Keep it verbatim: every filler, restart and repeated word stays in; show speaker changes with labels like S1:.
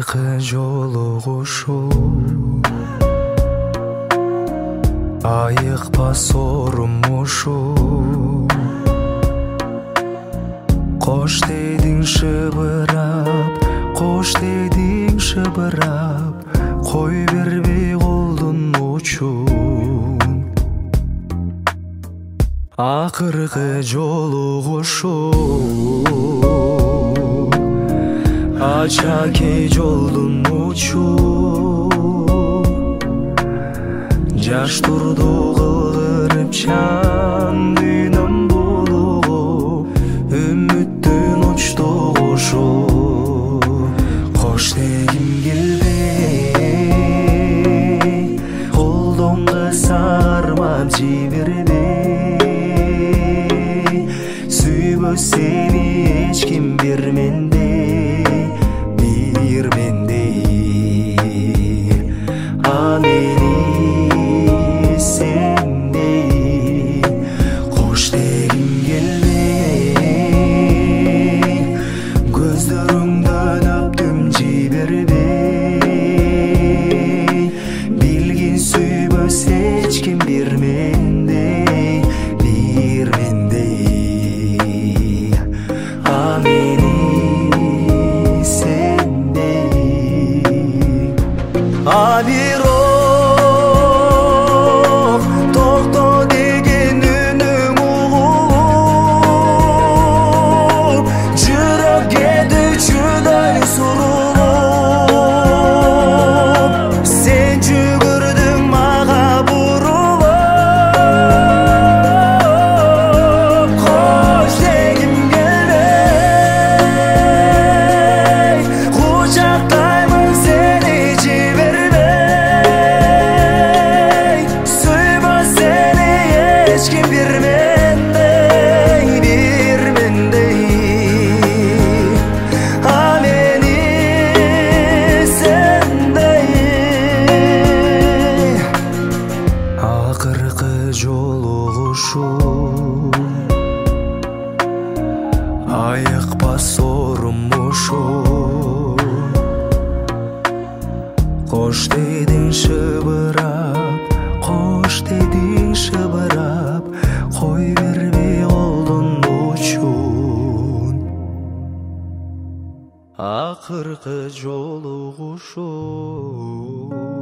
S1: Акыркы жолугушуу айыкпас орун ушул. Кош дедиң шыбырап, кош дедиң шыбырап, кой бербей колдун учун. Акыркы жолугушуу ачаки жолдун учу. Жаш турду кылдырып чан дүйнөм булугу, үмүттүн учту кушу. Кош дегим келбей, колдонго сармап жибербей, сүйбөс сени эч ким бирмендей, бирмендей. А мени сендей кош дегим келбей, көздөрүңдөн өптүм жибербей, билгин сүйбөс эч ким бирмендей, бирмендей. А мени сендей. А бирок токто деген үнүң угулуп, жүрөк кетүүчүдөй сурулуп, сен жүгүрдүң мага бурулуп. Кош дегим келбей, кучактаймын сени жибербей, сүйбөс сени эч ким бирмендей, бирмендей. А мени сендей. Акыркы жолугушуу айыкпас орун ушул. Кош дедиң шыбырап, кош дедиң шыбырап, кой бербей колдун учун. Акыркы жолугушуу